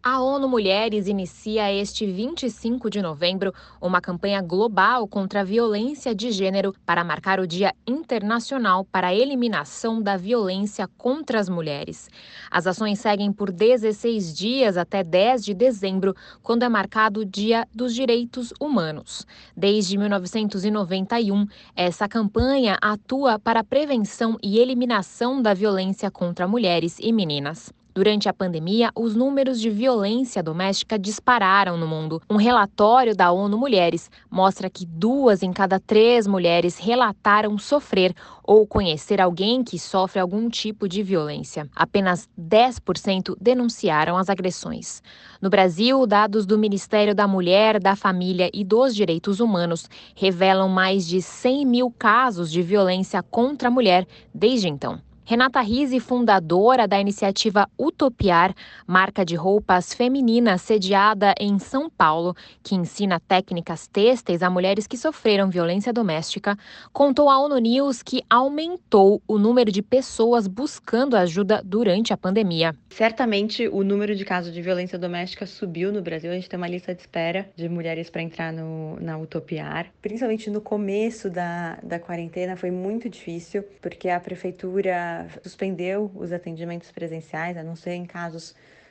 A ONU Mulheres inicia este 25 de novembro uma campanha global contra a violência de gênero para marcar o Dia Internacional para a Eliminação da Violência contra as Mulheres. As ações seguem por 16 dias até 10 de dezembro, quando é marcado o Dia dos Direitos Humanos. Desde 1991, essa campanha atua para a prevenção e eliminação da violência contra mulheres e meninas. Durante a pandemia, os números de violência doméstica dispararam no mundo. Um relatório da ONU Mulheres mostra que 2 em cada 3 mulheres relataram sofrer ou conhecer alguém que sofre algum tipo de violência. Apenas 10% denunciaram as agressões. No Brasil, dados do Ministério da Mulher, da Família e dos Direitos Humanos revelam mais de 100 mil casos de violência contra a mulher desde então. Renata Rizzi, fundadora da iniciativa Utopiar, marca de roupas femininas sediada em São Paulo, que ensina técnicas têxteis a mulheres que sofreram violência doméstica, contou à ONU News que aumentou o número de pessoas buscando ajuda durante a pandemia. Certamente o número de casos de violência doméstica subiu no Brasil. A gente tem uma lista de espera de mulheres para entrar na Utopiar. Principalmente no começo da quarentena foi muito difícil, porque a prefeitura suspendeu os atendimentos presenciais, a não ser em casos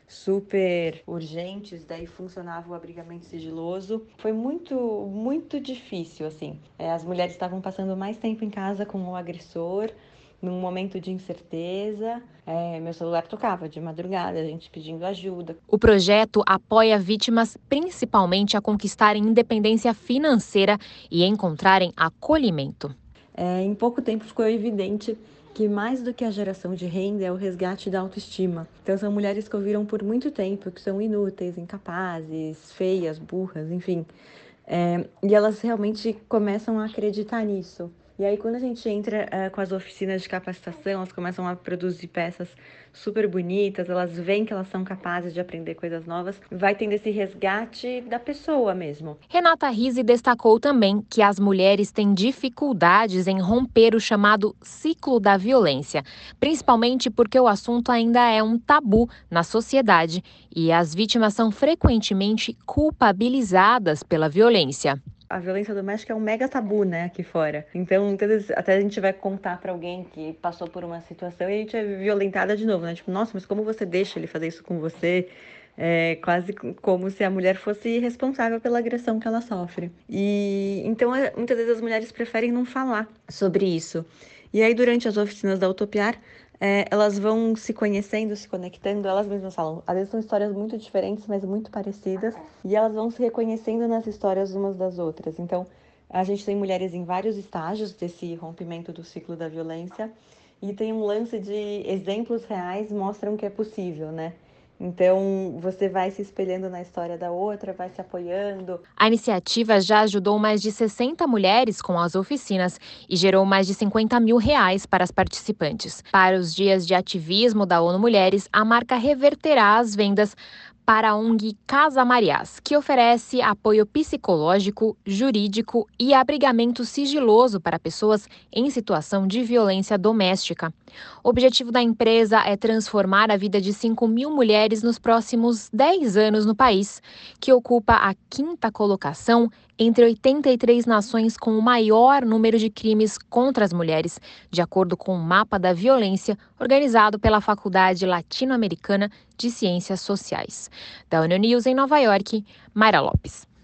super urgentes, daí funcionava o abrigamento sigiloso. Foi muito difícil, assim. As mulheres estavam passando mais tempo em casa com o agressor, num momento de incerteza. Meu celular tocava de madrugada, a gente pedindo ajuda. O projeto apoia vítimas principalmente a conquistarem independência financeira e encontrarem acolhimento. Em pouco tempo ficou evidente que mais do que a geração de renda é o resgate da autoestima. Então são mulheres que ouviram por muito tempo que são inúteis, incapazes, feias, burras, enfim. E elas realmente começam a acreditar nisso. E aí, quando a gente entra com as oficinas de capacitação, elas começam a produzir peças super bonitas, elas veem que elas são capazes de aprender coisas novas, vai tendo esse resgate da pessoa mesmo. Renata Rizzi destacou também que as mulheres têm dificuldades em romper o chamado ciclo da violência, principalmente porque o assunto ainda é um tabu na sociedade e as vítimas são frequentemente culpabilizadas pela violência. A violência doméstica é um mega tabu, né, aqui fora. Então, muitas vezes, até a gente vai contar pra alguém que passou por uma situação e a gente é violentada de novo, né? Tipo, nossa, mas como você deixa ele fazer isso com você? Quase como se a mulher fosse responsável pela agressão que ela sofre. E então, muitas vezes as mulheres preferem não falar sobre isso. E aí, durante as oficinas da Utopiar, elas vão se conhecendo, se conectando, elas mesmas falam. Às vezes são histórias muito diferentes, mas muito parecidas, e elas vão se reconhecendo nas histórias umas das outras. Então, a gente tem mulheres em vários estágios desse rompimento do ciclo da violência, e tem um lance de exemplos reais mostram que é possível, né? Então, você vai se espelhando na história da outra, vai se apoiando. A iniciativa já ajudou mais de 60 mulheres com as oficinas e gerou mais de R$ 50 mil para as participantes. Para os dias de ativismo da ONU Mulheres, a marca reverterá as vendas para a ONG Casa Mariás, que oferece apoio psicológico, jurídico e abrigamento sigiloso para pessoas em situação de violência doméstica. O objetivo da empresa é transformar a vida de 5 mil mulheres nos próximos 10 anos no país, que ocupa a 5ª colocação entre 83 nações com o maior número de crimes contra as mulheres, de acordo com o mapa da violência organizado pela Faculdade Latino-Americana de Ciências Sociais. Da ONU News em Nova York, Mayra Lopes.